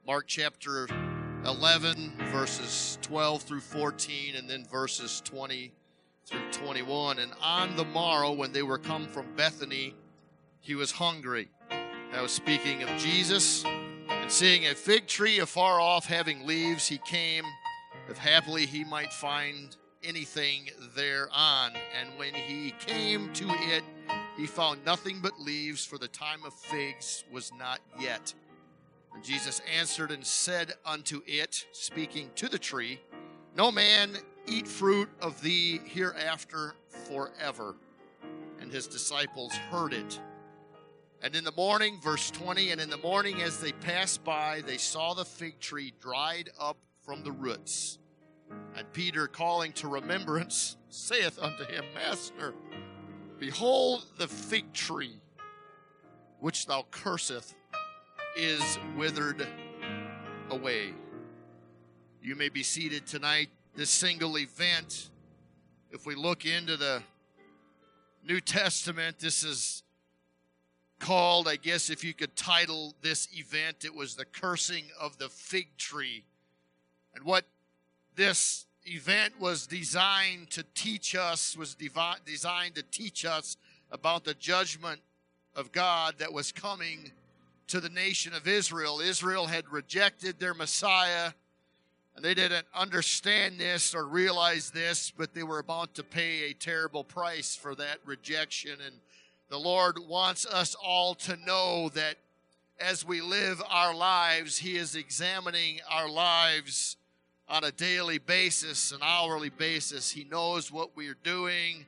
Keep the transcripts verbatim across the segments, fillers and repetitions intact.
Mark chapter eleven, verses twelve through fourteen, and then verses twenty through twenty-one. And on the morrow, when they were come from Bethany, he was hungry. I was speaking of Jesus. And seeing a fig tree afar off having leaves, he came, if happily he might find anything thereon. And when he came to it, he found nothing but leaves, for the time of figs was not yet. And Jesus answered and said unto it, speaking to the tree, No man eat fruit of thee hereafter forever. And his disciples heard it. And in the morning, verse twenty, and in the morning as they passed by, they saw the fig tree dried up from the roots. And Peter, calling to remembrance, saith unto him, Master, behold, the fig tree, which thou curseth, is withered away. You may be seated tonight. This single event, if we look into the New Testament, this is called, I guess if you could title this event, it was the cursing of the fig tree. And what this event was designed to teach us, was devi- designed to teach us about the judgment of God that was coming to the nation of Israel. Israel had rejected their Messiah, and they didn't understand this or realize this, but they were about to pay a terrible price for that rejection. And the Lord wants us all to know that as we live our lives, He is examining our lives on a daily basis, an hourly basis. He knows what we are doing.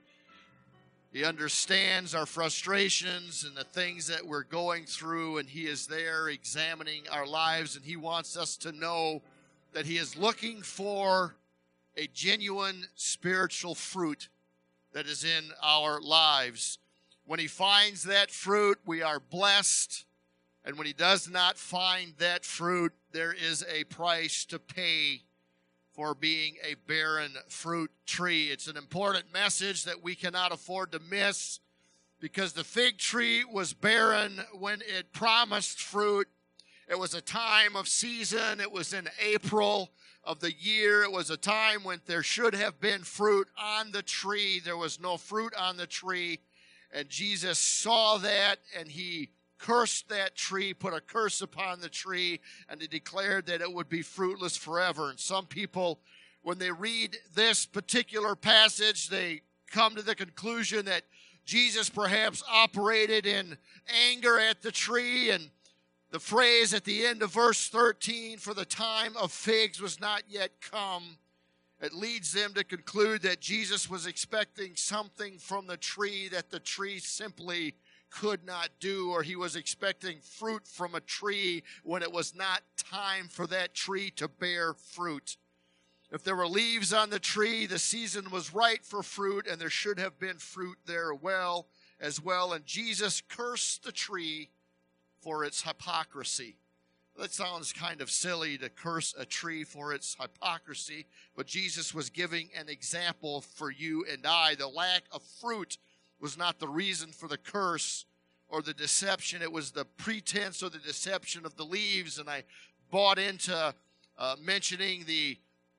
He understands our frustrations and the things that we're going through, and He is there examining our lives, and He wants us to know that He is looking for a genuine spiritual fruit that is in our lives. When He finds that fruit, we are blessed. And when He does not find that fruit, there is a price to pay for being a barren fruit tree. It's an important message that we cannot afford to miss, because the fig tree was barren when it promised fruit. It was a time of season. It was in April of the year. It was a time when there should have been fruit on the tree. There was no fruit on the tree. And Jesus saw that, and He cursed that tree, put a curse upon the tree, and He declared that it would be fruitless forever. And some people, when they read this particular passage, they come to the conclusion that Jesus perhaps operated in anger at the tree. And the phrase at the end of verse thirteen, for the time of figs was not yet come, it leads them to conclude that Jesus was expecting something from the tree that the tree simply could not do, or He was expecting fruit from a tree when it was not time for that tree to bear fruit. If there were leaves on the tree, the season was right for fruit, and there should have been fruit there well as well. And Jesus cursed the tree for its hypocrisy. That sounds kind of silly, to curse a tree for its hypocrisy, but Jesus was giving an example for you and I. The lack of fruit was not the reason for the curse or the deception. It was the pretense or the deception of the leaves. And I bought into uh, mentioning the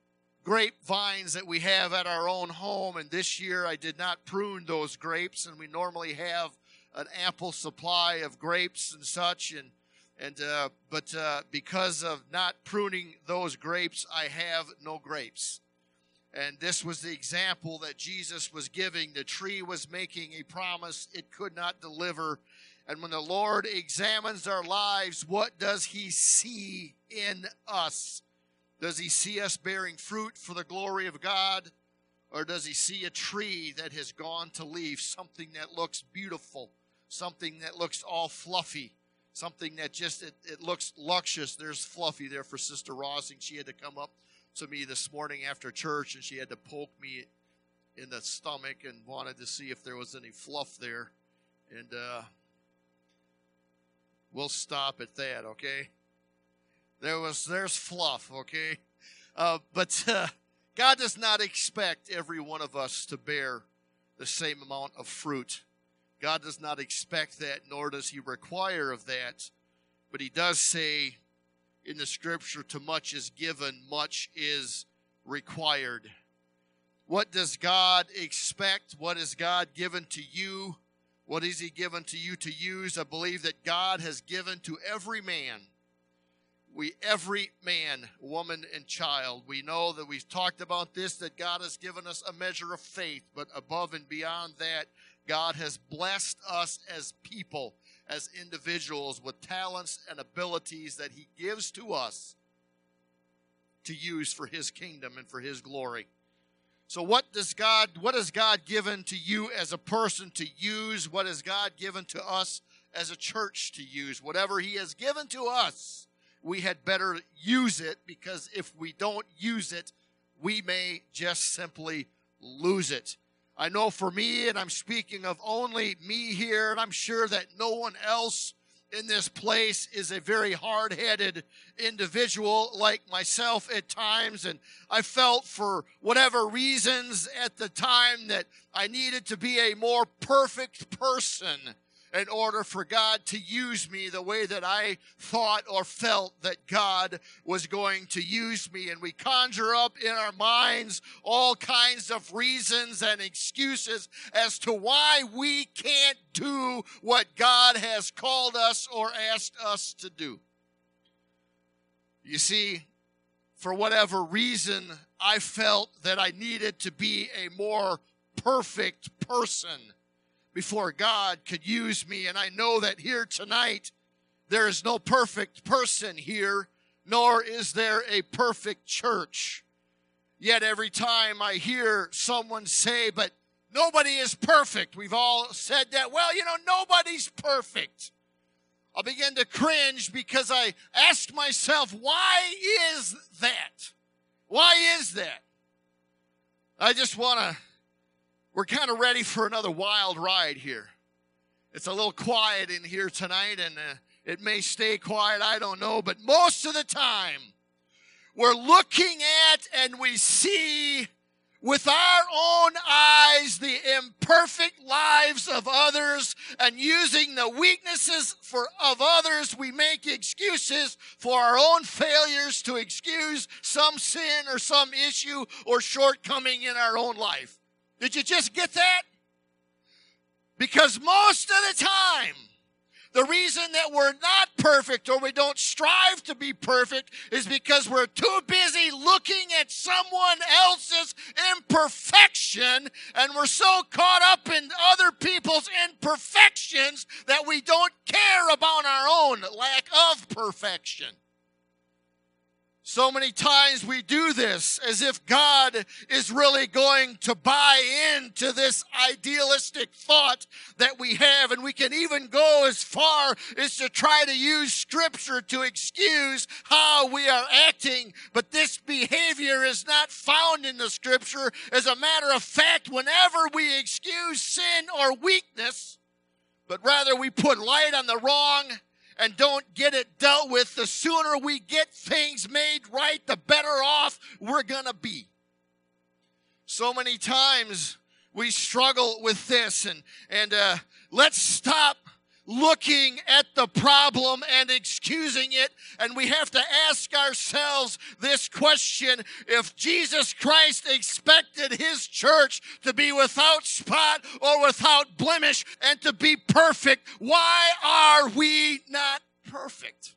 grapevines that we have at our own home, and this year I did not prune those grapes, and we normally have an ample supply of grapes and such, and And uh, but uh, because of not pruning those grapes, I have no grapes. And this was the example that Jesus was giving. The tree was making a promise it could not deliver. And when the Lord examines our lives, what does He see in us? Does He see us bearing fruit for the glory of God? Or does He see a tree that has gone to leaf, something that looks beautiful, something that looks all fluffy? Something that just, it, it looks luscious. There's Fluffy there for Sister Rossing. She had to come up to me this morning after church, and she had to poke me in the stomach and wanted to see if there was any fluff there. And uh, we'll stop at that, okay? There was, there's fluff, okay? Uh, but uh, God does not expect every one of us to bear the same amount of fruit. God does not expect that, nor does He require of that. But He does say in the scripture, to much is given, much is required. What does God expect? What has God given to you? What has He given to you to use? I believe that God has given to every man, we, every man, woman, and child. We know that we've talked about this, that God has given us a measure of faith, but above and beyond that, God has blessed us as people, as individuals, with talents and abilities that He gives to us to use for His kingdom and for His glory. So what does God, what has God given to you as a person to use? What has God given to us as a church to use? Whatever He has given to us, we had better use it, because if we don't use it, we may just simply lose it. I know for me, and I'm speaking of only me here, and I'm sure that no one else in this place is a very hard-headed individual like myself at times, and I felt for whatever reasons at the time that I needed to be a more perfect person in order for God to use me the way that I thought or felt that God was going to use me. And we conjure up in our minds all kinds of reasons and excuses as to why we can't do what God has called us or asked us to do. You see, for whatever reason, I felt that I needed to be a more perfect person before God could use me. And I know that here tonight, there is no perfect person here, nor is there a perfect church. Yet every time I hear someone say, but nobody is perfect, we've all said that, well, you know, nobody's perfect, I'll begin to cringe, because I ask myself, why is that? Why is that? I just want to We're kind of ready for another wild ride here. It's a little quiet in here tonight, and uh, it may stay quiet, I don't know. But most of the time, we're looking at and we see with our own eyes the imperfect lives of others, and using the weaknesses for, of others, we make excuses for our own failures to excuse some sin or some issue or shortcoming in our own life. Did you just get that? Because most of the time, the reason that we're not perfect or we don't strive to be perfect is because we're too busy looking at someone else's imperfection, and we're so caught up in other people's imperfections that we don't care about our own lack of perfection. So many times we do this as if God is really going to buy into this idealistic thought that we have. And we can even go as far as to try to use Scripture to excuse how we are acting. But this behavior is not found in the Scripture. As a matter of fact, whenever we excuse sin or weakness, but rather we put light on the wrong and don't get it dealt with, the sooner we get things made right, the better off we're going to be. So many times we struggle with this, and, and uh, let's stop looking at the problem and excusing it, and we have to ask ourselves this question: if Jesus Christ expected His church to be without spot or without blemish and to be perfect, why are we not perfect?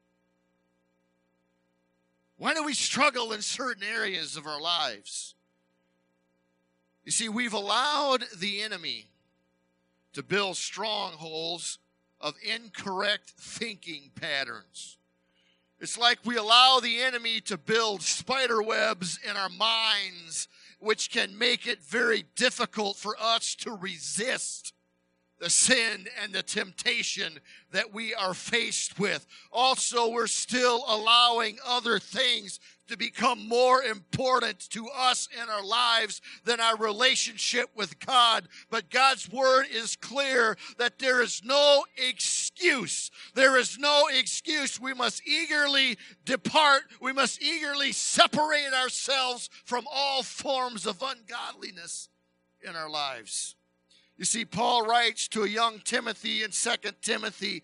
Why do we struggle in certain areas of our lives? You see, we've allowed the enemy to build strongholds of incorrect thinking patterns. It's like we allow the enemy to build spider webs in our minds, which can make it very difficult for us to resist the sin and the temptation that we are faced with. Also, we're still allowing other things to become more important to us in our lives than our relationship with God. But God's word is clear that there is no excuse. There is no excuse. We must eagerly depart. We must eagerly separate ourselves from all forms of ungodliness in our lives. You see, Paul writes to a young Timothy in Second Timothy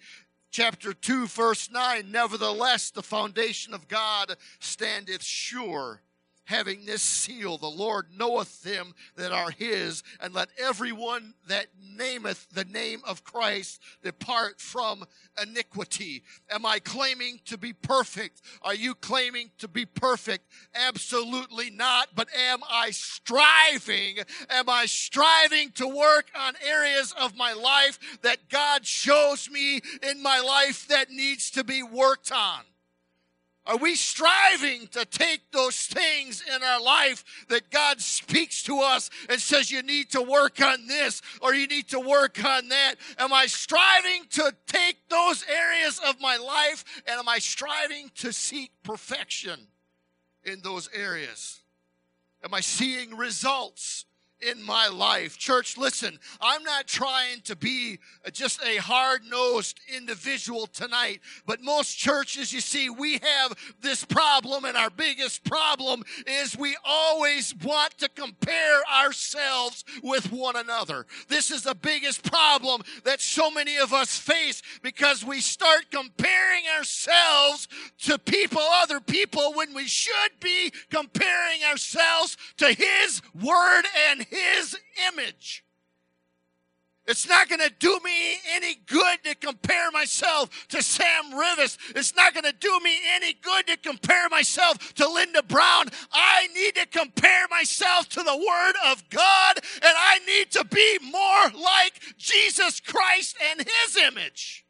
chapter two, verse nine, nevertheless, the foundation of God standeth sure, having this seal, the Lord knoweth them that are his, and let everyone that nameth the name of Christ depart from iniquity. Am I claiming to be perfect? Are you claiming to be perfect? Absolutely not. But am I striving? Am I striving to work on areas of my life that God shows me in my life that needs to be worked on? Are we striving to take those things in our life that God speaks to us and says you need to work on this or you need to work on that? Am I striving to take those areas of my life, and am I striving to seek perfection in those areas? Am I seeing results in my life? Church, listen, I'm not trying to be just a hard-nosed individual tonight, but most churches, you see, we have this problem, and our biggest problem is we always want to compare ourselves with one another. This is the biggest problem that so many of us face, because we start comparing ourselves to people, other people, when we should be comparing ourselves to His Word and His image. It's not going to do me any good to compare myself to Sam Rivas. It's not going to do me any good to compare myself to Linda Brown. I need to compare myself to the Word of God, and I need to be more like Jesus Christ and His image.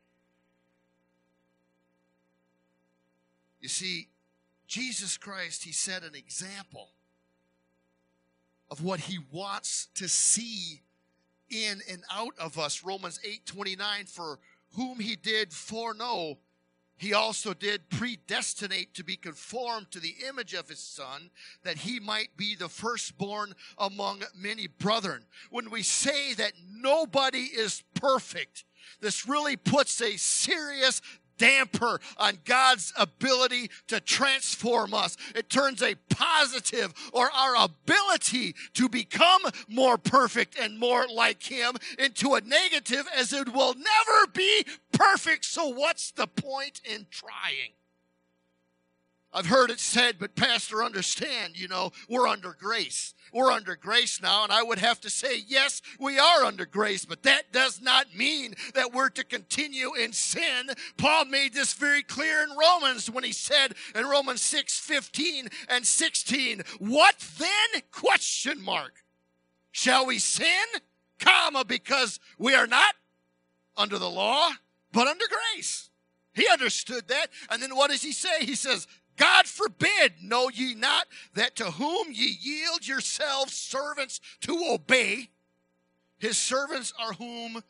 You see, Jesus Christ, He set an example of what He wants to see in and out of us. Romans eight twenty-nine, for whom He did foreknow, He also did predestinate to be conformed to the image of His Son, that He might be the firstborn among many brethren. When we say that nobody is perfect, this really puts a serious damper on God's ability to transform us. It turns a positive, or our ability to become more perfect and more like Him, into a negative, as it will never be perfect. So what's the point in trying? I've heard it said, but Pastor, understand, you know, we're under grace. We're under grace now, and I would have to say, yes, we are under grace, but that does not mean that we're to continue in sin. Paul made this very clear in Romans when he said in Romans six fifteen and sixteen, what then? Question mark. Shall we sin? Comma, because we are not under the law, but under grace. He understood that. And then what does he say? He says, God forbid, know ye not that to whom ye yield yourselves servants to obey, his servants are whom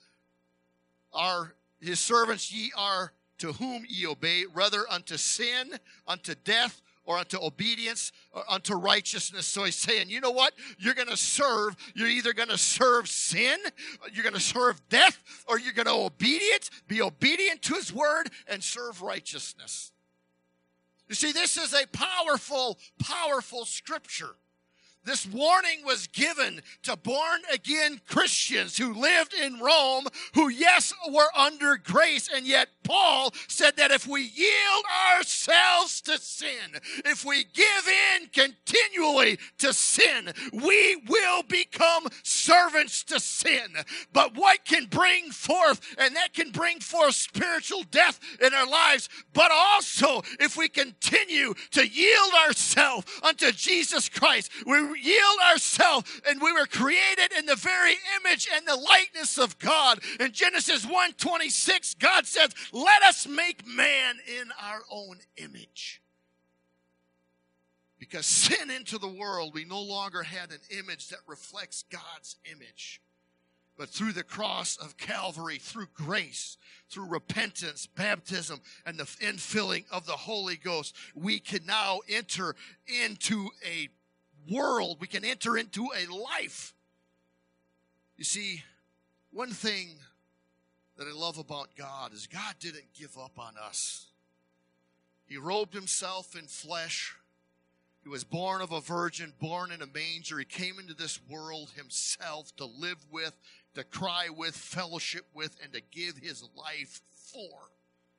are his servants ye are to whom ye obey, rather unto sin, unto death, or unto obedience, or unto righteousness. So he's saying, you know what? You're going to serve. You're either going to serve sin, you're going to serve death, or you're going to obedient, be obedient to His Word and serve righteousness. You see, this is a powerful, powerful scripture. This warning was given to born-again Christians who lived in Rome, who, yes, were under grace, and yet Paul said that if we yield ourselves to sin, if we give in continually to sin, we will become servants to sin. But what can bring forth, and that can bring forth spiritual death in our lives, but also if we continue to yield ourselves unto Jesus Christ, we yield ourselves, and we were created in the very image and the likeness of God. In Genesis one twenty-six, God says, let us make man in our own image. Because sin into the world, we no longer had an image that reflects God's image. But through the cross of Calvary, through grace, through repentance, baptism, and the infilling of the Holy Ghost, we can now enter into a world, we can enter into a life. You see, one thing that I love about God is God didn't give up on us. He robed Himself in flesh. He was born of a virgin, born in a manger. He came into this world Himself to live with, to cry with, fellowship with, and to give His life for.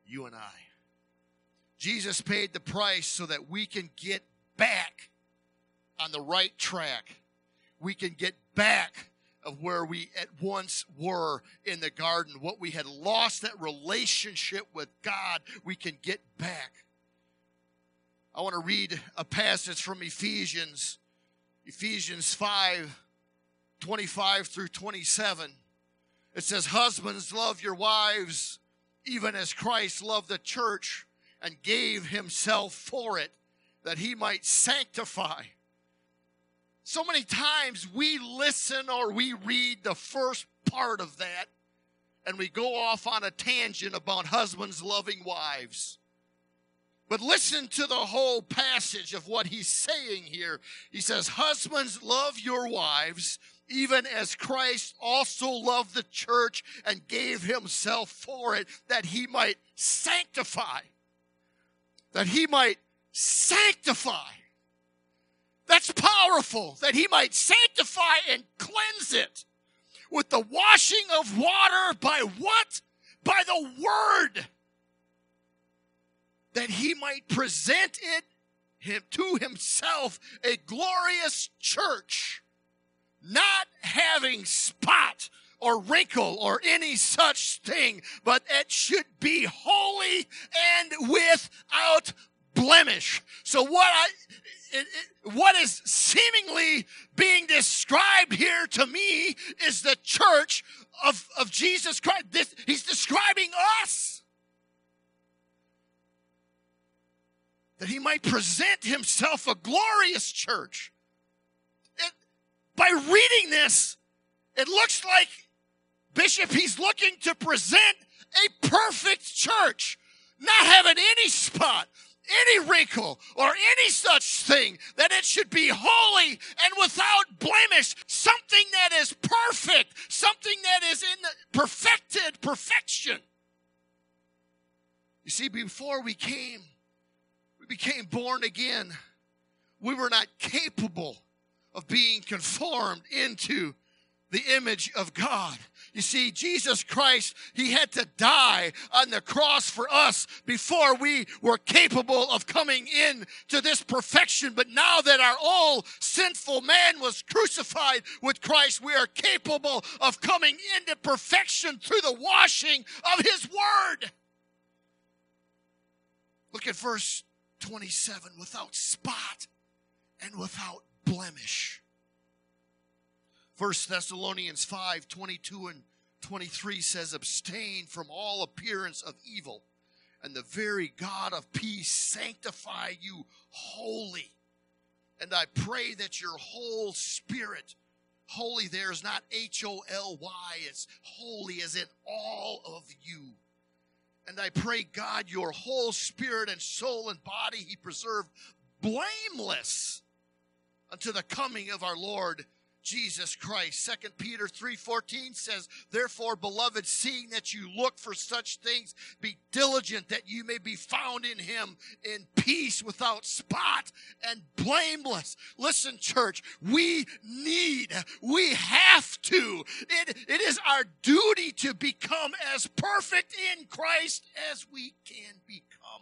you and I. Jesus paid the price so that we can get back on the right track. We can get back of where we at once were in the garden. What we had lost, that relationship with God, we can get back. I want to read a passage from Ephesians, Ephesians five, twenty-five through twenty-seven. It says, husbands, love your wives, even as Christ loved the church and gave himself for it, that he might sanctify. So many times we listen or we read the first part of that, and we go off on a tangent about husbands loving wives. But listen to the whole passage of what he's saying here. He says, husbands, love your wives, even as Christ also loved the church and gave himself for it, that he might sanctify. That he might sanctify. That's powerful. That he might sanctify and cleanse it with the washing of water by what? By the word. That he might present it him, to himself a glorious church, not having spot or wrinkle or any such thing, but it should be holy and without blemish. So what I, it, it, what is seemingly being described here to me is the church of, of Jesus Christ. This, he's describing us. That he might present himself a glorious church. It, by reading this, it looks like, Bishop, he's looking to present a perfect church, not having any spot, any wrinkle, or any such thing, that it should be holy and without blemish, something that is perfect, something that is in the perfected perfection. You see, before we came, we became born again, we were not capable of being conformed into the image of God. You see, Jesus Christ, he had to die on the cross for us before we were capable of coming in to this perfection. But now that our old sinful man was crucified with Christ, we are capable of coming into perfection through the washing of his word. Look at verse twenty-seven, without spot and without blemish. First Thessalonians five, twenty-two and twenty-three says, abstain from all appearance of evil, and the very God of peace sanctify you wholly. And I pray that your whole spirit, holy there is not H O L Y, it's holy as in all of you. And I pray, God, your whole spirit and soul and body he preserved blameless unto the coming of our Lord Jesus Christ. Second Peter three fourteen says, therefore, beloved, seeing that you look for such things, be diligent that you may be found in him in peace, without spot and blameless. Listen, church, we need, we have to. It, it is our duty to become as perfect in Christ as we can become.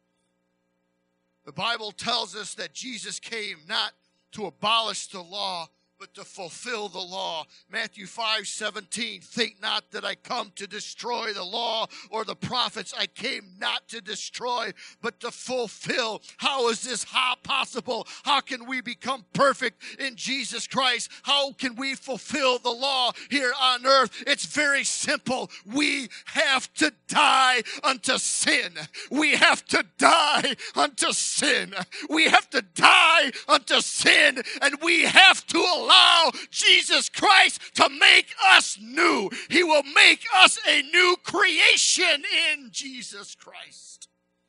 The Bible tells us that Jesus came not to abolish the law, but to fulfill the law. Matthew five seventeen, think not that I come to destroy the law or the prophets. I came not to destroy, but to fulfill. How is this how possible? How can we become perfect in Jesus Christ? How can we fulfill the law here on earth? It's very simple. We have to die unto sin. We have to die unto sin. We have to die unto sin, and we have to allow Allow Jesus Christ to make us new. He will make us a new creation in Jesus Christ.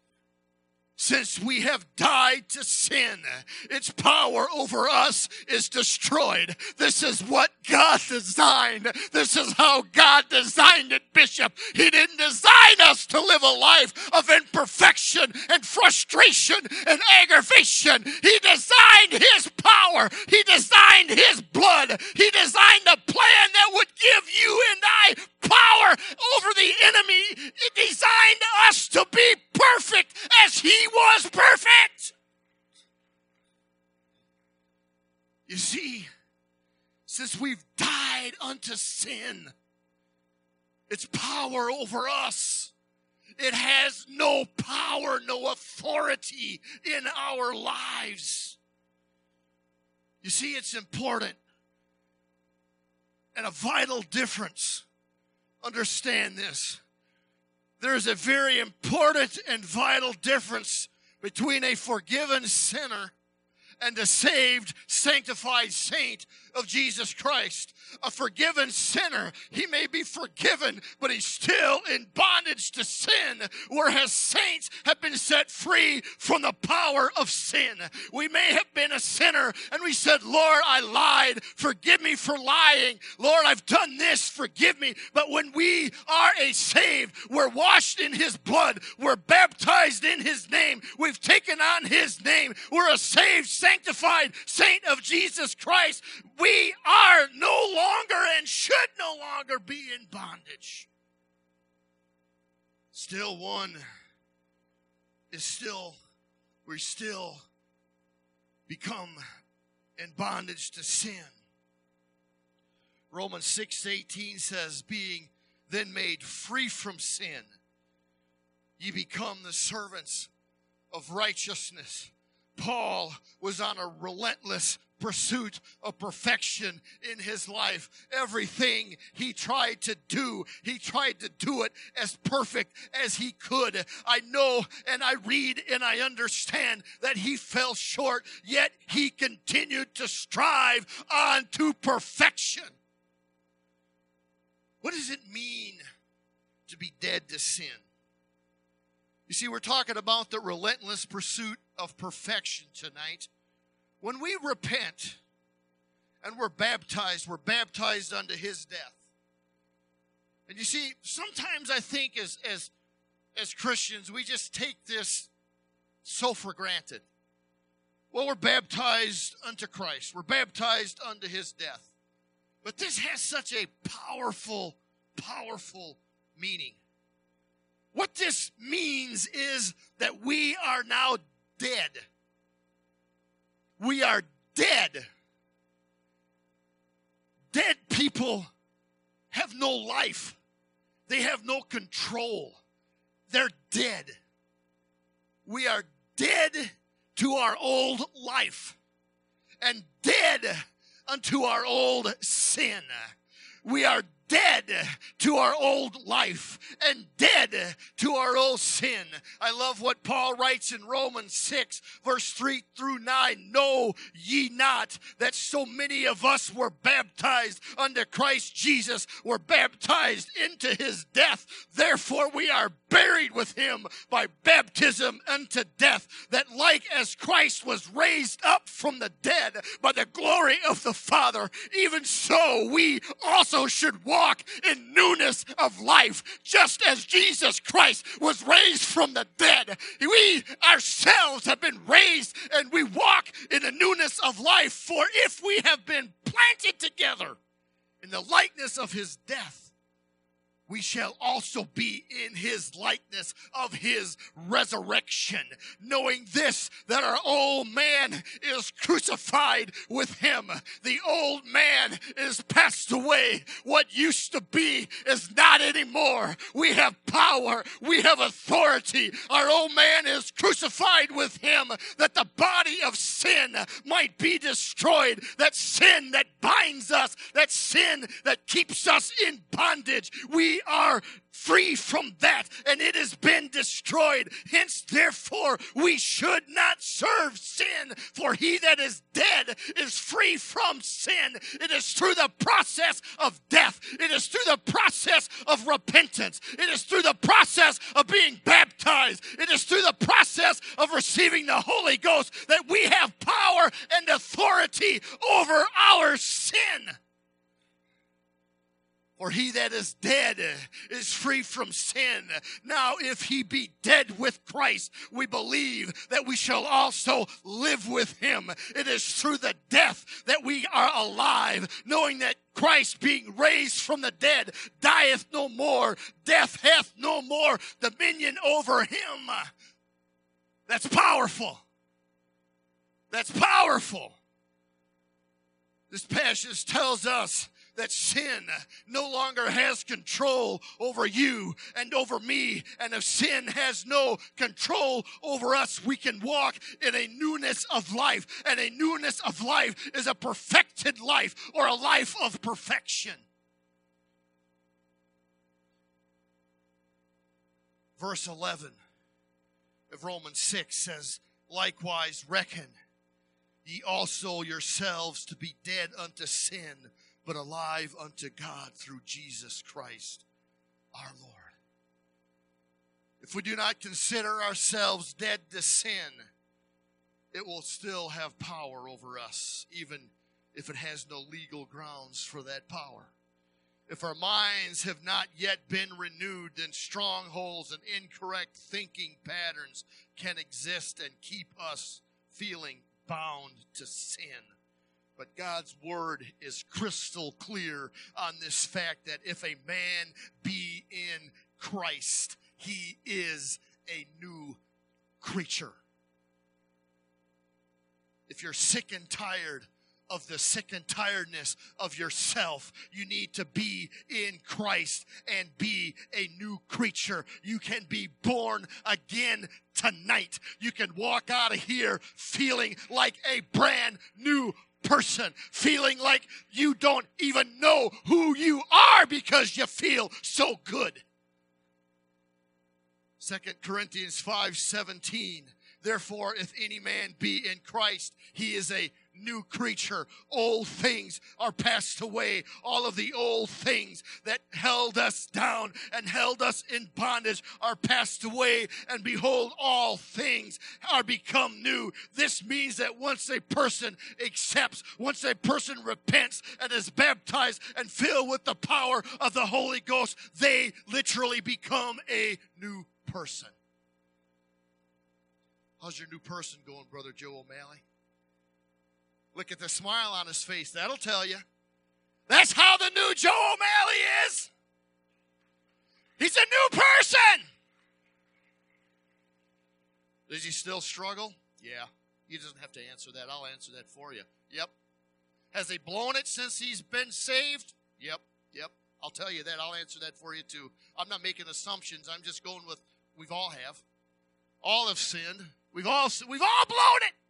Since we have died to sin, its power over us is destroyed. This is what God designed. This is how God designed it, Bishop. He didn't design us to live a life of imperfection and frustration and aggravation. He designed his power. He designed his blood. He designed a plan that would give you and I power over the enemy. He designed us to be perfect as he was perfect. You see, since we've died unto sin, its power over us, it has no power, no authority in our lives. You see, it's important and a vital difference. Understand this. There is a very important and vital difference between a forgiven sinner and a saved, sanctified saint of Jesus Christ. A forgiven sinner, he may be forgiven, but he's still in bondage to sin, whereas saints have been set free from the power of sin. We may have been a sinner, and we said, Lord, I lied. Forgive me for lying. Lord, I've done this. Forgive me. But when we are a saved, we're washed in his blood. We're baptized in his name. We've taken on his name. We're a saved, sanctified saint of Jesus Christ. We are no longer and should no longer be in bondage. Still one is still, we still become in bondage to sin. Romans six eighteen says, being then made free from sin, ye become the servants of righteousness. Paul was on a relentless pursuit of perfection in his life. Everything he tried to do, he tried to do it as perfect as he could. I know and I read and I understand that he fell short, yet he continued to strive on to perfection. What does it mean to be dead to sin? You see, we're talking about the relentless pursuit of perfection tonight. When we repent and we're baptized, we're baptized unto his death. And you see, sometimes I think as, as, as Christians, we just take this so for granted. Well, we're baptized unto Christ. We're baptized unto his death. But this has such a powerful, powerful meaning. What this means is that we are now dead. We are dead. Dead people have no life. They have no control. They're dead. We are dead to our old life and dead unto our old sin. We are dead to our old life and dead to our old sin. I love what Paul writes in Romans six, verse three through nine. Know ye not that so many of us were baptized unto Christ Jesus, were baptized into his death. Therefore we are buried with him by baptism unto death, that like as Christ was raised up from the dead by the glory of the Father, even so we also should walk in newness of life, just as Jesus Christ was raised from the dead. We ourselves have been raised and we walk in the newness of life. For if we have been planted together in the likeness of his death, we shall also be in his likeness of his resurrection, knowing this, that our old man is crucified with him. The old man is passed away. What used to be is not anymore. We have power. We have authority. Our old man is crucified with him, that the body of sin might be destroyed, that sin that binds us, that sin that keeps us in bondage. We are free from that, and it has been destroyed. Hence, therefore, we should not serve sin, for he that is dead is free from sin. It is through the process of death. It is through the process of repentance. It is through the process of being baptized. It is through the process of receiving the Holy Ghost that we have power and authority over our sin. For he that is dead is free from sin. Now, if he be dead with Christ, we believe that we shall also live with him. It is through the death that we are alive, knowing that Christ, being raised from the dead, dieth no more. Death hath no more dominion over him. That's powerful. That's powerful. This passage tells us that sin no longer has control over you and over me. And if sin has no control over us, we can walk in a newness of life. And a newness of life is a perfected life, or a life of perfection. Verse eleven of Romans six says, likewise reckon ye also yourselves to be dead unto sin, but alive unto God through Jesus Christ our Lord. If we do not consider ourselves dead to sin, it will still have power over us, even if it has no legal grounds for that power. If our minds have not yet been renewed, then strongholds and incorrect thinking patterns can exist and keep us feeling bound to sin. But God's word is crystal clear on this fact that if a man be in Christ, he is a new creature. If you're sick and tired of the sick and tiredness of yourself, you need to be in Christ and be a new creature. You can be born again tonight. You can walk out of here feeling like a brand new person, feeling like you don't even know who you are because you feel so good. Second Corinthians five seventeen. Therefore, if any man be in Christ, he is a new creature. Old things are passed away. All of the old things that held us down and held us in bondage are passed away. And behold, all things are become new. This means that once a person accepts, once a person repents and is baptized and filled with the power of the Holy Ghost, they literally become a new person. How's your new person going, Brother Joe O'Malley? Look at the smile on his face. That'll tell you. That's how the new Joe O'Malley is. He's a new person. Does he still struggle? Yeah. He doesn't have to answer that. I'll answer that for you. Yep. Has he blown it since he's been saved? Yep. Yep. I'll tell you that. I'll answer that for you too. I'm not making assumptions. I'm just going with, we've all have. All have sinned. We've all, we've all blown it.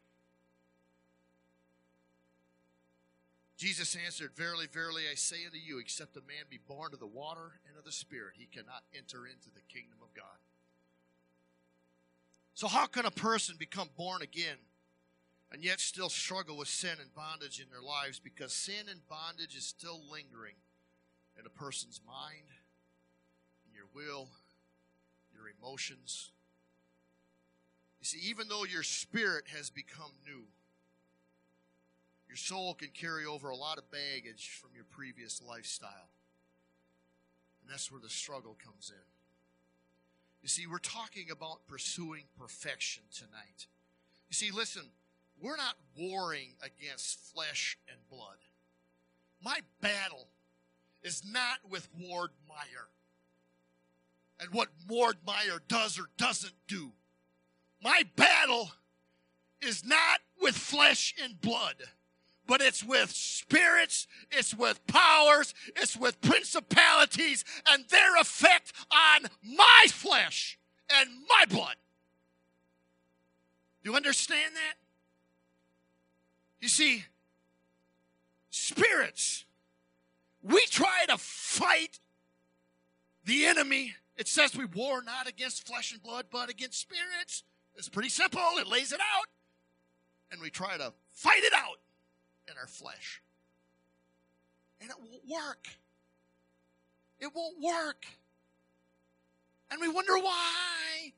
Jesus answered, verily, verily, I say unto you, except a man be born of the water and of the Spirit, he cannot enter into the kingdom of God. So how can a person become born again and yet still struggle with sin and bondage in their lives? Because sin and bondage is still lingering in a person's mind, in your will, your emotions. You see, even though your spirit has become new, your soul can carry over a lot of baggage from your previous lifestyle. And that's where the struggle comes in. You see, we're talking about pursuing perfection tonight. You see, listen, we're not warring against flesh and blood. My battle is not with Ward Meyer and what Ward Meyer does or doesn't do. My battle is not with flesh and blood, but it's with spirits, it's with powers, it's with principalities, and their effect on my flesh and my blood. You understand that? You see, spirits, we try to fight the enemy. It says we war not against flesh and blood, but against spirits. It's pretty simple. It lays it out. And we try to fight it out in our flesh. And it won't work. It won't work. And we wonder why.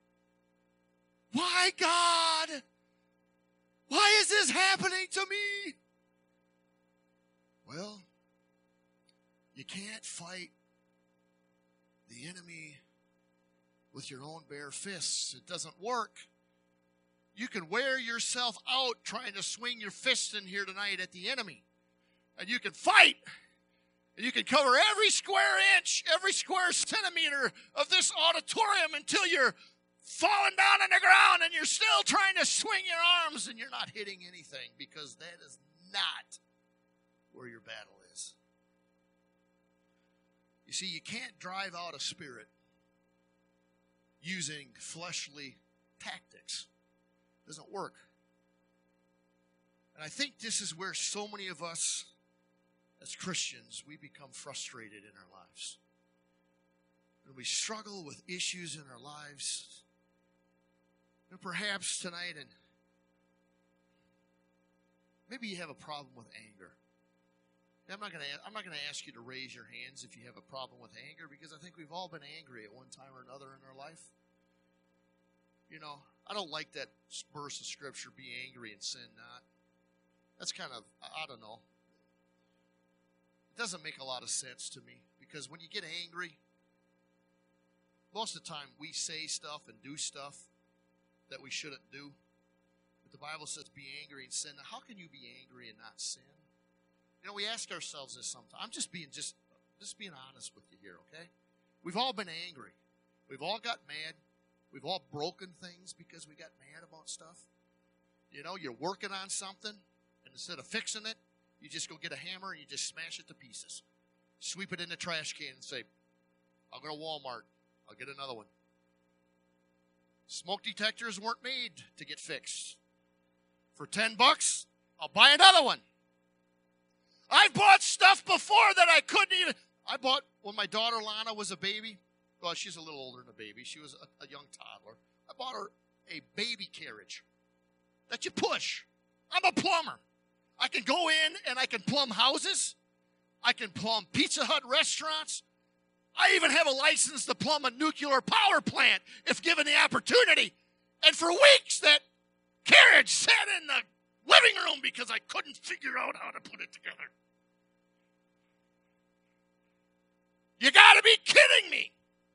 Why, God? Why is this happening to me? Well, You can't fight the enemy with your own bare fists. It doesn't work. You can wear yourself out trying to swing your fists in here tonight at the enemy. And you can fight. And you can cover every square inch, every square centimeter of this auditorium until you're falling down on the ground and you're still trying to swing your arms and you're not hitting anything, because that is not where your battle is. You see, you can't drive out a spirit using fleshly tactics. It doesn't work. And I think this is where so many of us as Christians, we become frustrated in our lives. And we struggle with issues in our lives. And perhaps tonight, and maybe you have a problem with anger. I'm not going to I'm not going to ask you to raise your hands if you have a problem with anger, because I think we've all been angry at one time or another in our life. You know, I don't like that verse of Scripture, be angry and sin not. That's kind of, I don't know. It doesn't make a lot of sense to me, because when you get angry, most of the time we say stuff and do stuff that we shouldn't do. But the Bible says be angry and sin. Now, how can you be angry and not sin? You know, we ask ourselves this sometimes. I'm just being just, just being honest with you here, okay? We've all been angry. We've all got mad. We've all broken things because we got mad about stuff. You know, you're working on something, and instead of fixing it, you just go get a hammer and you just smash it to pieces. Sweep it in the trash can and say, I'll go to Walmart. I'll get another one. Smoke detectors weren't made to get fixed. For ten bucks, I'll buy another one. I've bought stuff before that I couldn't even. I bought, when my daughter Lana was a baby, well, she's a little older than a baby. She was a, a young toddler. I bought her a baby carriage that you push. I'm a plumber. I can go in and I can plumb houses. I can plumb Pizza Hut restaurants. I even have a license to plumb a nuclear power plant if given the opportunity. And for weeks, that carriage sat in the living room because I couldn't figure out how to put it together. You got to be kidding me.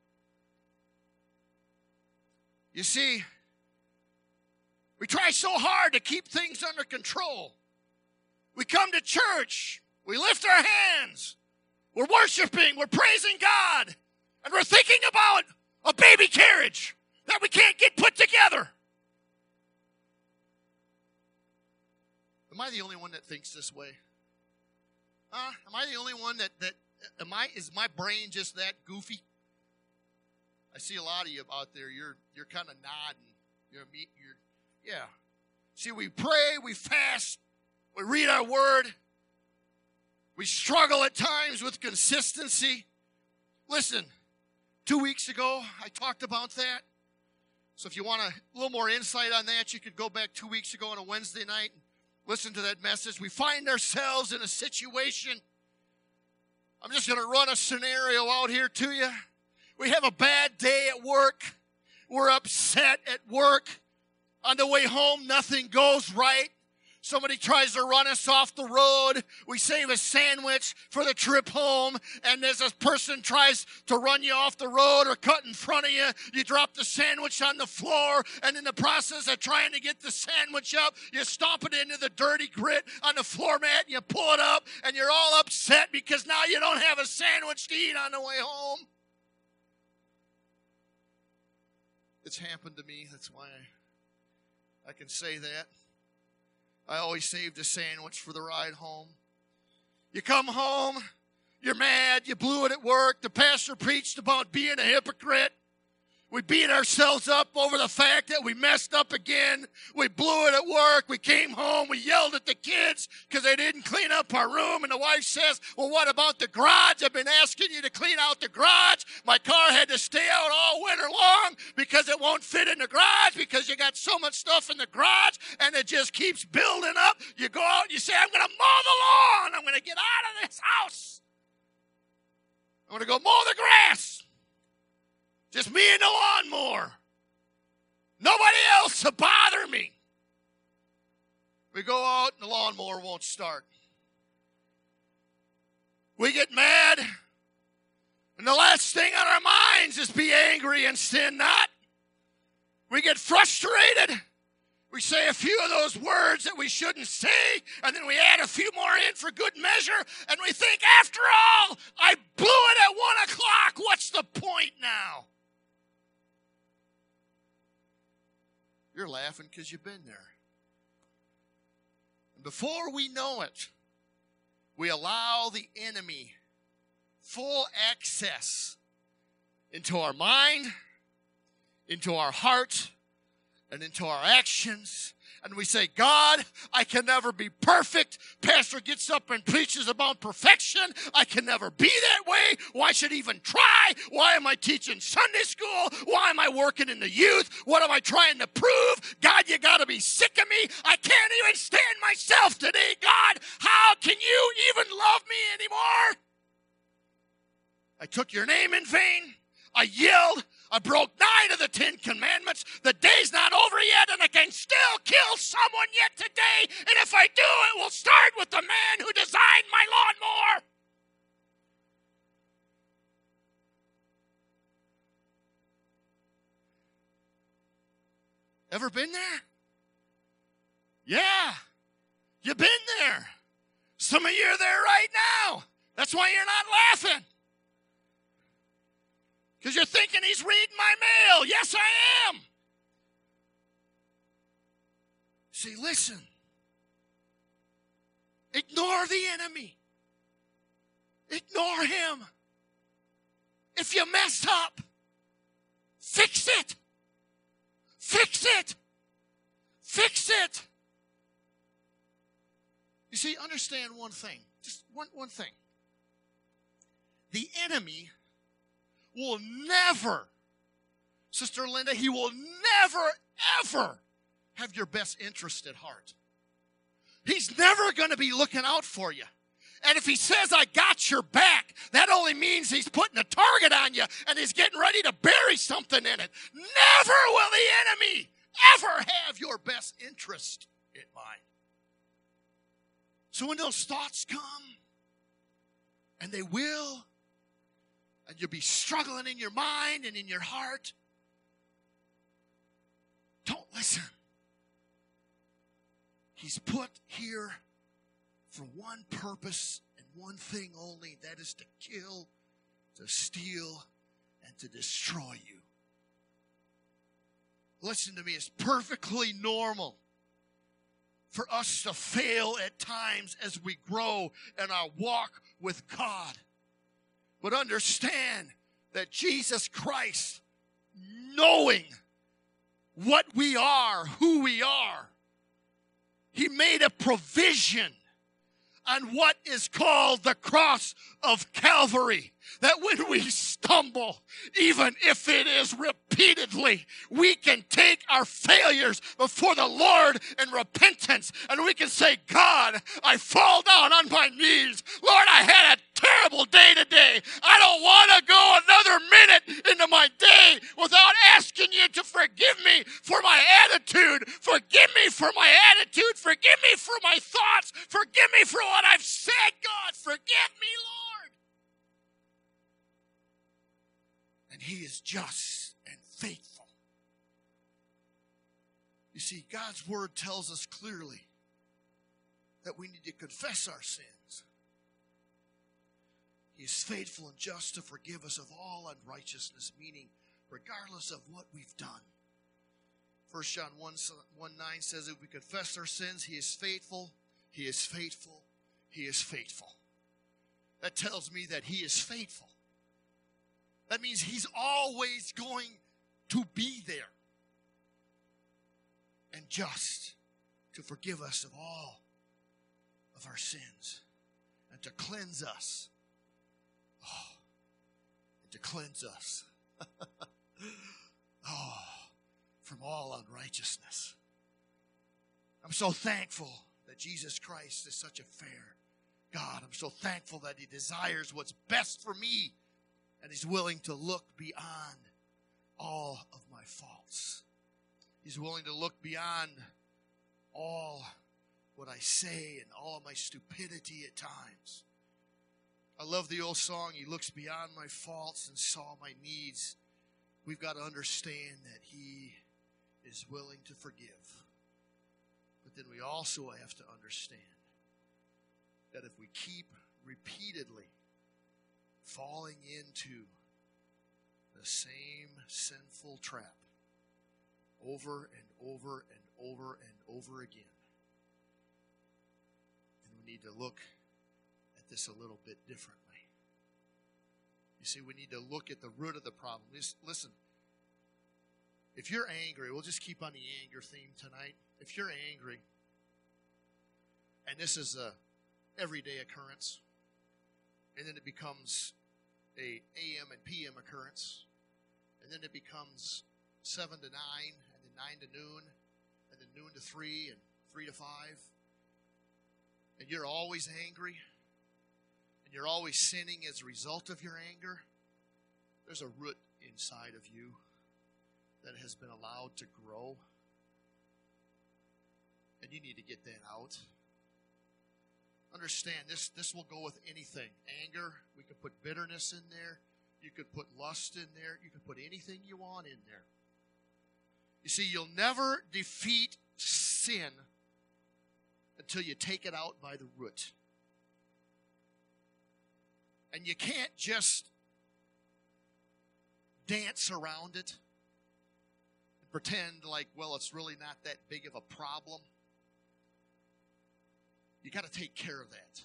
You see, we try so hard to keep things under control. We come to church. We lift our hands. We're worshiping. We're praising God. And we're thinking about a baby carriage that we can't get put together. Am I the only one that thinks this way? Uh, am I the only one that, that am I, is my brain just that goofy? I see a lot of you out there. You're you're kind of nodding. You're you're yeah. See, we pray, we fast, we read our word. We struggle at times with consistency. Listen, two weeks ago I talked about that. So if you want a little more insight on that, you could go back two weeks ago on a Wednesday night and listen to that message. We find ourselves in a situation. I'm just going to run a scenario out here to you. We have a bad day at work. We're upset at work. On the way home, nothing goes right. Somebody tries to run us off the road. We save a sandwich for the trip home. And as a person tries to run you off the road or cut in front of you, you drop the sandwich on the floor. And in the process of trying to get the sandwich up, you stomp it into the dirty grit on the floor mat. And you pull it up. And you're all upset because now you don't have a sandwich to eat on the way home. It's happened to me. That's why I, I can say that. I always saved a sandwich for the ride home. You come home, you're mad, you blew it at work. The pastor preached about being a hypocrite. We beat ourselves up over the fact that we messed up again. We blew it at work. We came home. We yelled at the kids because they didn't clean up our room. And the wife says, well, what about the garage? I've been asking you to clean out the garage. My car had to stay out all winter long because it won't fit in the garage because you got so much stuff in the garage and it just keeps building up. You go out and you say, I'm going to mow the lawn. I'm going to get out of this house. I'm going to go mow the grass. Just me and the lawnmower. Nobody else to bother me. We go out and the lawnmower won't start. We get mad. And the last thing on our minds is be angry and sin not. We get frustrated. We say a few of those words that we shouldn't say, and then we add a few more in for good measure, and we think, after all, I blew it at one o'clock. What's the point now? You're laughing because you've been there. And before we know it, we allow the enemy full access into our mind, into our heart, and into our actions. And we say, God, I can never be perfect. Pastor gets up and preaches about perfection. I can never be that way. Why should I even try? Why am I teaching Sunday school? Why am I working in the youth? What am I trying to prove? God, you got to be sick of me. I can't even stand myself today. God, how can you even love me anymore? I took your name in vain. I yelled. I broke nine of the Ten Commandments. The day's not over yet, and I can still kill someone yet today. And if I do, it will start with the man who designed my lawnmower. Ever been there? Yeah. You've been there. Some of you are there right now. That's why you're not laughing. Because you're thinking he's reading my mail. Yes, I am. See, listen. Ignore the enemy. Ignore him. If you messed up, fix it. Fix it. Fix it. You see, understand one thing. Just one, one thing. The enemy will never, Sister Linda, he will never, ever have your best interest at heart. He's never going to be looking out for you. And if he says, I got your back, that only means he's putting a target on you and he's getting ready to bury something in it. Never will the enemy ever have your best interest in mind. So when those thoughts come, and they will, and you'll be struggling in your mind and in your heart, don't listen. He's put here for one purpose and one thing only, that is to kill, to steal, and to destroy you. Listen to me, it's perfectly normal for us to fail at times as we grow in our walk with God. But understand that Jesus Christ, knowing what we are, who we are, he made a provision on what is called the cross of Calvary. That when we stumble, even if it is repeatedly, we can take our failures before the Lord in repentance, and we can say, God, I fall down on my knees. Lord, I had a terrible day today. I don't want to go another minute into my day without asking you to forgive me for my attitude. Forgive me for my attitude. Forgive me for my thoughts. Forgive me for what I've said. God, forgive me, Lord. And he is just and faithful. You see, God's word tells us clearly that we need to confess our sins. He is faithful and just to forgive us of all unrighteousness, meaning regardless of what we've done. First John one nine says, if we confess our sins, he is faithful, he is faithful, he is faithful. That tells me that he is faithful. That means he's always going to be there and just to forgive us of all of our sins and to cleanse us. Oh, and to cleanse us. Oh, from all unrighteousness. I'm so thankful that Jesus Christ is such a fair God. I'm so thankful that he desires what's best for me. And he's willing to look beyond all of my faults. He's willing to look beyond all what I say and all of my stupidity at times. I love the old song, He looks beyond my faults and saw my needs. We've got to understand that He is willing to forgive. But then we also have to understand that if we keep repeatedly falling into the same sinful trap over and over and over and over again, then we need to look at this a little bit differently. You see, we need to look at the root of the problem. Just listen, if you're angry, we'll just keep on the anger theme tonight. If you're angry, and this is a everyday occurrence, and then it becomes a A M and P M occurrence, and then it becomes seven to nine, and then nine to noon, and then noon to three, and three to five, and you're always angry, and you're always sinning as a result of your anger, there's a root inside of you that has been allowed to grow, and you need to get that out. Understand, this, this will go with anything. Anger, we could put bitterness in there. You could put lust in there. You could put anything you want in there. You see, you'll never defeat sin until you take it out by the root. And you can't just dance around it and pretend like, well, it's really not that big of a problem. You got to take care of that.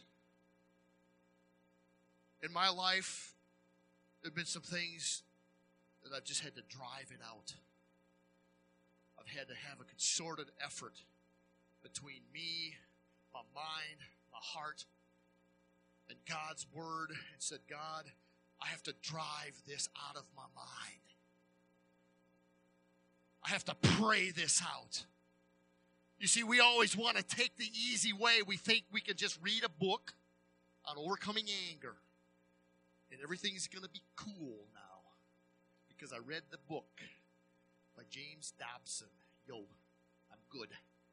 In my life, there have been some things that I've just had to drive it out. I've had to have a concerted effort between me, my mind, my heart, and God's Word, and said, God, I have to drive this out of my mind. I have to pray this out. You see, we always want to take the easy way. We think we can just read a book on overcoming anger, and everything's going to be cool now because I read the book by James Dobson. Yo, I'm good.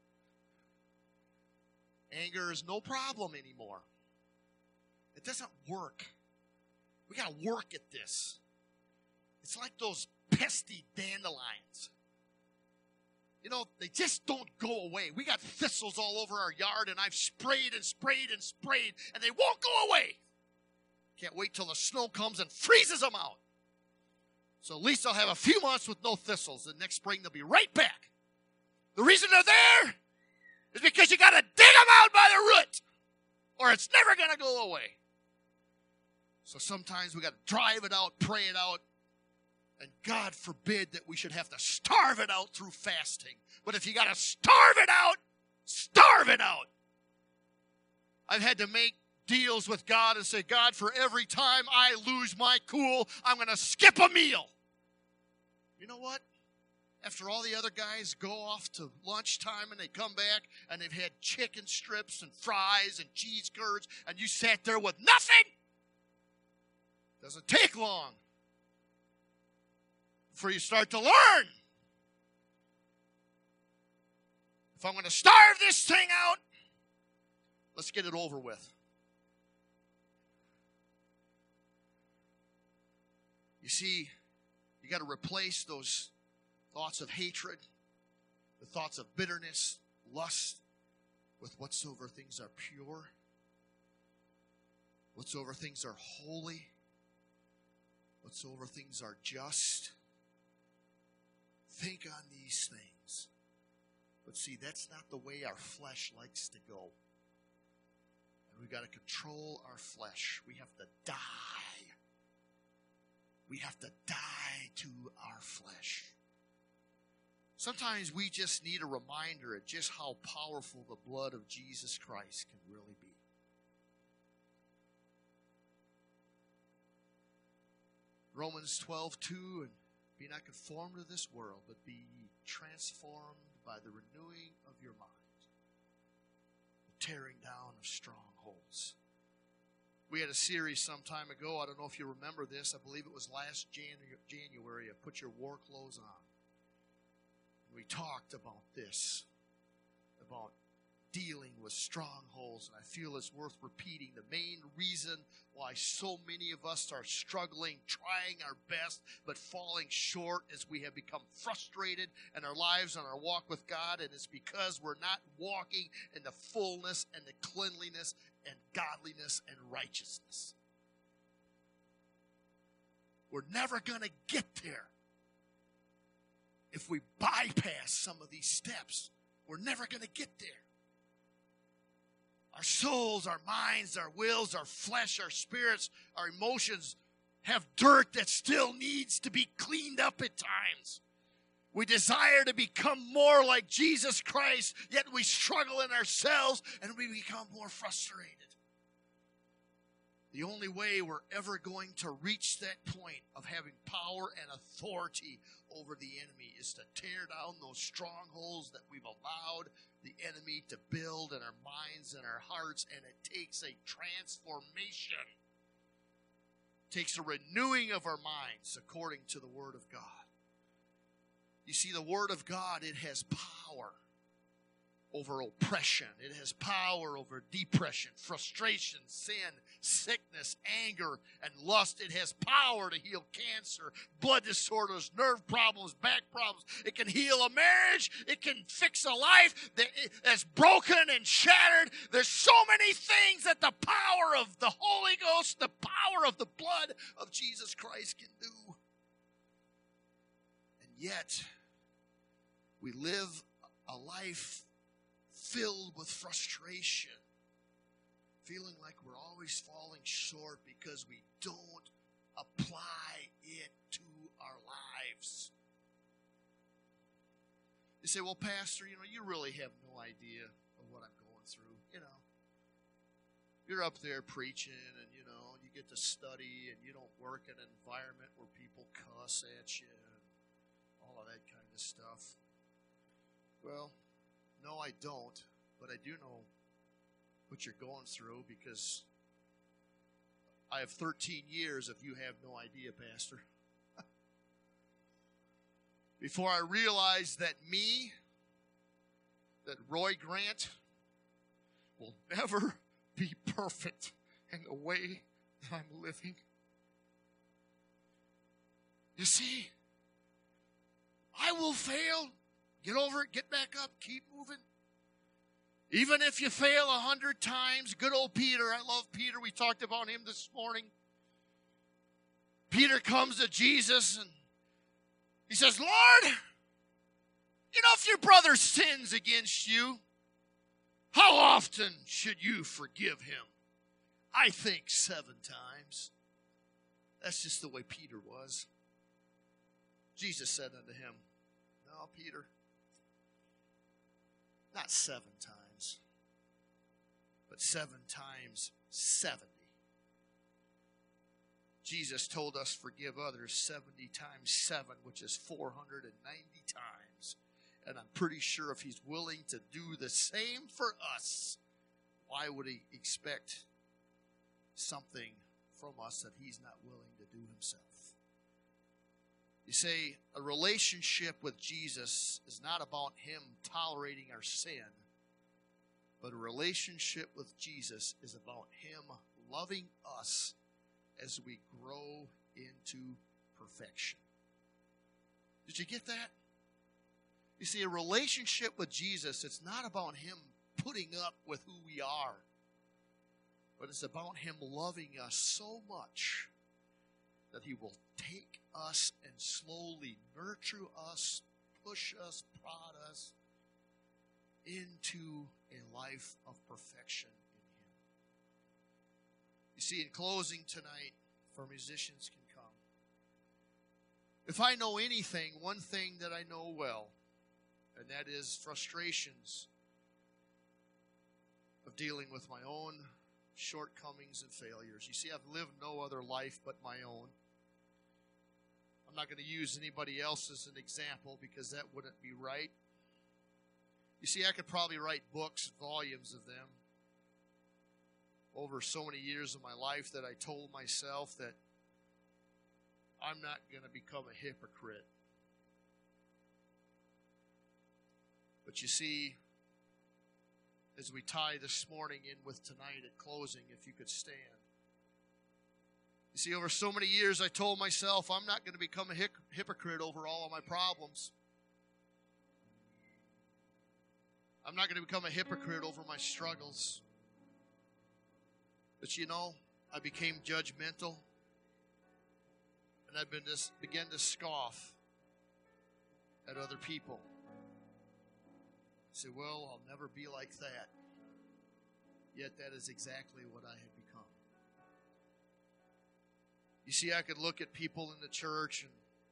Anger is no problem anymore. It doesn't work. We got to work at this. It's like those pesky dandelions. You know, they just don't go away. We got thistles all over our yard, and I've sprayed and sprayed and sprayed, and they won't go away. Can't wait till the snow comes and freezes them out. So at least I'll have a few months with no thistles, and next spring they'll be right back. The reason they're there is because you got to dig them out by the root, or it's never going to go away. So sometimes we got to drive it out, pray it out, and God forbid that we should have to starve it out through fasting. But if you got to starve it out, starve it out. I've had to make deals with God and say, God, for every time I lose my cool, I'm going to skip a meal. You know what? After all the other guys go off to lunchtime and they come back and they've had chicken strips and fries and cheese curds, and you sat there with nothing, doesn't take long before you start to learn. If I'm going to starve this thing out, let's get it over with. You see, you got to replace those thoughts of hatred, the thoughts of bitterness, lust, with whatsoever things are pure, whatsoever things are holy, whatsoever things are just. Think on these things. But see, that's not the way our flesh likes to go. And we've got to control our flesh. We have to die. We have to die to our flesh. Sometimes we just need a reminder of just how powerful the blood of Jesus Christ can really be. Romans twelve two, and be not conformed to this world, but be transformed by the renewing of your mind, the tearing down of strongholds. We had a series some time ago, I don't know if you remember this, I believe it was last Janu- January, of Put Your War Clothes On. We talked about this, about dealing with strongholds, and I feel it's worth repeating. The main reason why so many of us are struggling, trying our best, but falling short is we have become frustrated in our lives and our walk with God, and it's because we're not walking in the fullness and the cleanliness and godliness and righteousness. We're never going to get there if we bypass some of these steps. We're never going to get there. Our souls, our minds, our wills, our flesh, our spirits, our emotions have dirt that still needs to be cleaned up at times. We desire to become more like Jesus Christ, yet we struggle in ourselves and we become more frustrated. The only way we're ever going to reach that point of having power and authority over the enemy is to tear down those strongholds that we've allowed the enemy to build in our minds and our hearts, and it takes a transformation. It takes a renewing of our minds according to the Word of God. You see, the Word of God, it has power over oppression. It has power over depression, frustration, sin, sickness, anger, and lust. It has power to heal cancer, blood disorders, nerve problems, back problems. It can heal a marriage. It can fix a life that's broken and shattered. There's so many things that the power of the Holy Ghost, the power of the blood of Jesus Christ can do. And yet, we live a life filled with frustration, feeling like we're always falling short because we don't apply it to our lives. You say, well, Pastor, you know, you really have no idea of what I'm going through. You know, you're up there preaching and, you know, you get to study and you don't work in an environment where people cuss at you and all of that kind of stuff. Well, no, I don't, but I do know what you're going through because I have thirteen years if you have no idea, Pastor. Before I realized that me, that Roy Grant, will never be perfect in the way that I'm living. You see, I will fail. Get over it, get back up, keep moving. Even if you fail a hundred times, good old Peter, I love Peter, we talked about him this morning. Peter comes to Jesus and he says, Lord, you know, if your brother sins against you, how often should you forgive him? I think seven times. That's just the way Peter was. Jesus said unto him, no, Peter, not seven times, but seven times seventy. Jesus told us forgive others seventy times seven, which is four hundred ninety times. And I'm pretty sure if he's willing to do the same for us, why would he expect something from us that he's not willing to do himself? You say a relationship with Jesus is not about him tolerating our sin, but a relationship with Jesus is about him loving us as we grow into perfection. Did you get that? You see, a relationship with Jesus, it's not about him putting up with who we are, but it's about him loving us so much that he will take us and slowly nurture us, push us, prod us into a life of perfection in him. You see, in closing tonight, if our musicians can come, if I know anything, one thing that I know well, and that is frustrations of dealing with my own shortcomings and failures. You see, I've lived no other life but my own. I'm not going to use anybody else as an example because that wouldn't be right. You see, I could probably write books, volumes of them, over so many years of my life that I told myself that I'm not going to become a hypocrite. But you see, as we tie this morning in with tonight at closing, if you could stand. You see, over so many years, I told myself I'm not going to become a hypocrite over all of my problems. I'm not going to become a hypocrite over my struggles. But you know, I became judgmental. And I began to scoff at other people. I said, well, I'll never be like that. Yet that is exactly what I had become. You see, I could look at people in the church and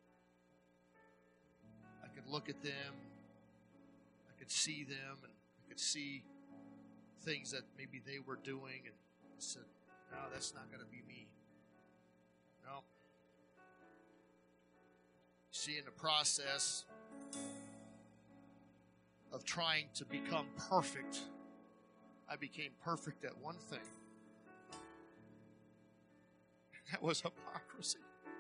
I could look at them. I could see them and I could see things that maybe they were doing. And I said, no, that's not going to be me. No. You see, in the process of trying to become perfect, I became perfect at one thing. And that was hypocrisy.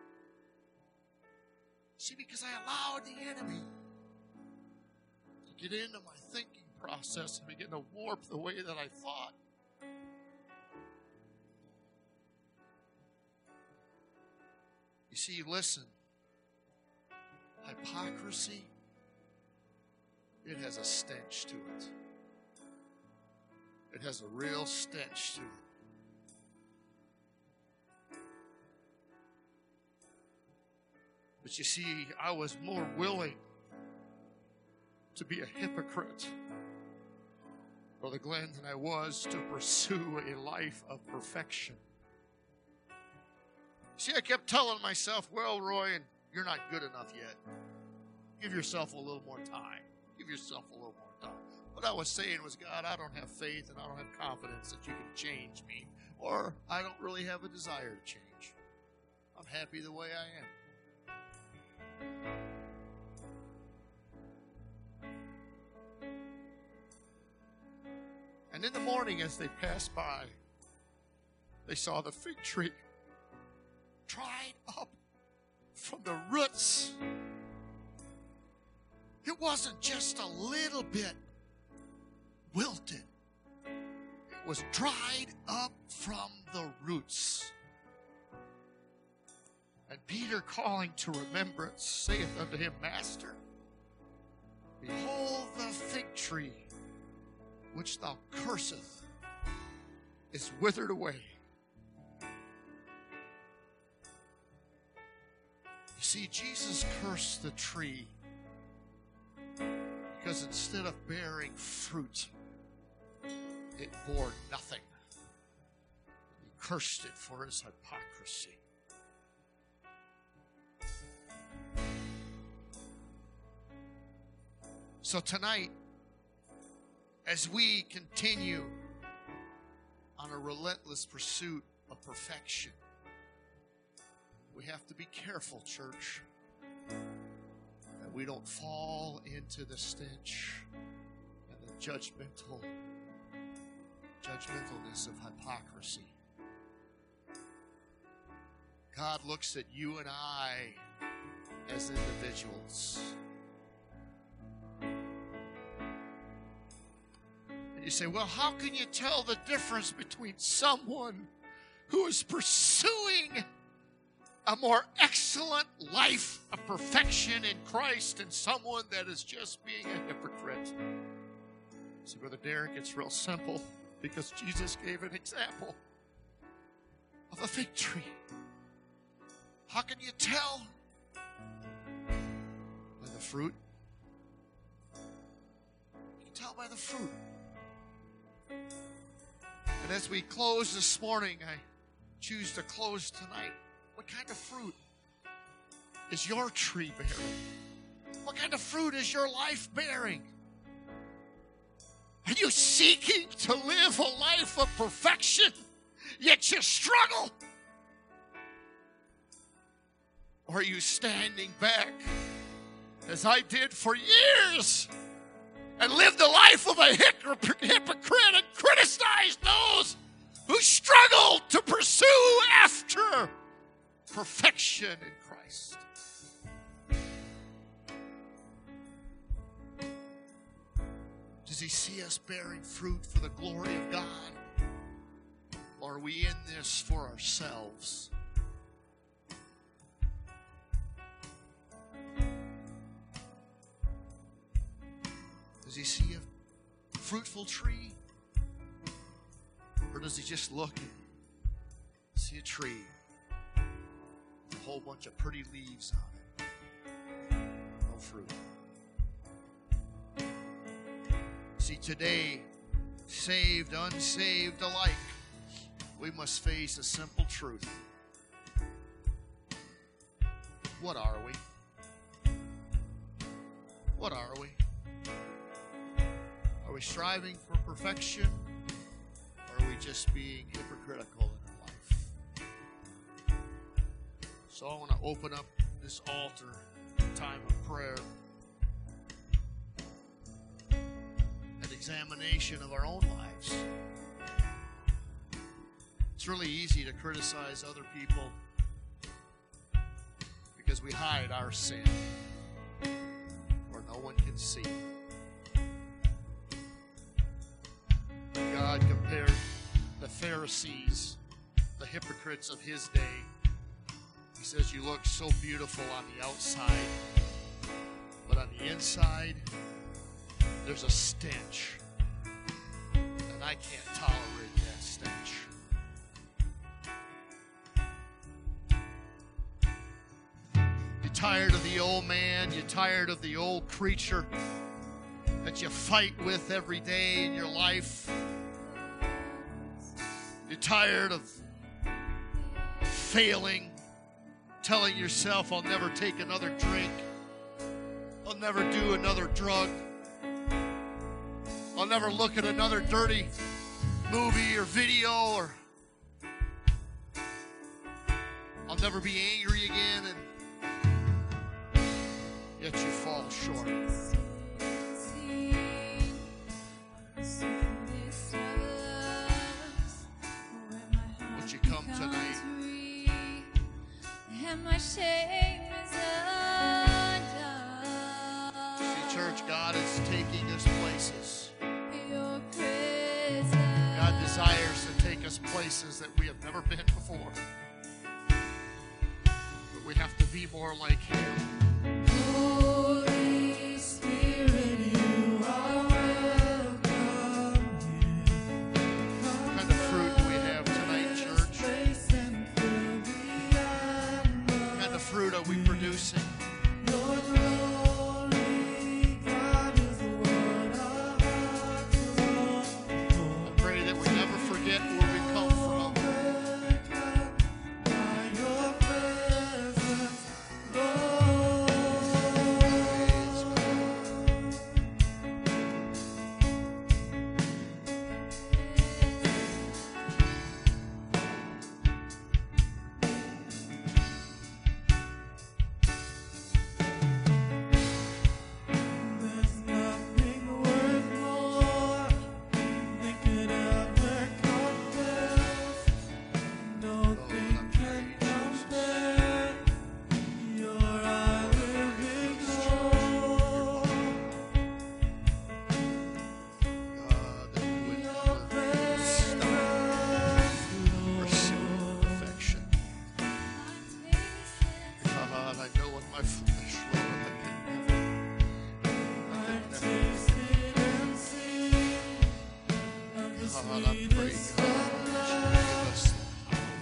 See, because I allowed the enemy to get into my thinking process and begin to warp the way that I thought. You see, listen, hypocrisy, it has a stench to it. It has a real stench to it. But you see, I was more willing to be a hypocrite, Brother Glenn, than I was to pursue a life of perfection. See, I kept telling myself, well, Roy, you're not good enough yet. Give yourself a little more time. Give yourself a little more time. What I was saying was, God, I don't have faith and I don't have confidence that you can change me, or I don't really have a desire to change. I'm happy the way I am. And in the morning, as they passed by, they saw the fig tree dried up from the roots. It wasn't just a little bit wilted. It was dried up from the roots. And Peter, calling to remembrance, saith unto him, Master, behold the fig tree which thou cursest is withered away. You see, Jesus cursed the tree because instead of bearing fruit, it bore nothing. He cursed it for his hypocrisy. So tonight, as we continue on a relentless pursuit of perfection, we have to be careful, church, that we don't fall into the stench and the judgmental, judgmentalness of hypocrisy. God looks at you and I as individuals. And you say, well, how can you tell the difference between someone who is pursuing a more excellent life of perfection in Christ and someone that is just being a hypocrite? See, Brother Derek, it's real simple, because Jesus gave an example of a fig tree. How can you tell? By the fruit. You can tell by the fruit. And as we close this morning, I choose to close tonight. What kind of fruit is your tree bearing? What kind of fruit is your life bearing? Are you seeking to live a life of perfection, yet you struggle? Or are you standing back, as I did for years, and lived the life of a hypocrite and criticized those who struggled to pursue after perfection in Christ? Does Does he see us bearing fruit for the glory of God? Or are we in this for ourselves? Does he see a fruitful tree? Or does he just look and see a tree with a whole bunch of pretty leaves on it? No fruit. See, today, saved, unsaved alike, we must face a simple truth. What are we? What are we? Are we striving for perfection? Or are we just being hypocritical in our life? So I want to open up this altar, time of prayer, an examination of our own lives. It's really easy to criticize other people because we hide our sin where no one can see. God compared the Pharisees, the hypocrites of his day. He says, you look so beautiful on the outside, but on the inside, there's a stench. And I can't tolerate that stench. You're tired of the old man, you're tired of the old creature that you fight with every day in your life. You're tired of failing, telling yourself, I'll never take another drink. I'll never do another drug. I'll never look at another dirty movie or video, or I'll never be angry again, and yet you fall short. Would you come tonight? And my shame is undone. See, church, God is taking us places. Your presence. God desires to take us places that we have never been before. But we have to be more like Him. Holy Spirit, you are welcome here. What kind of fruit do we have tonight, church? What kind of fruit are we producing?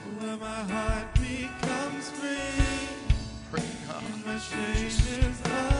Where my heart becomes free, and my shame is undone.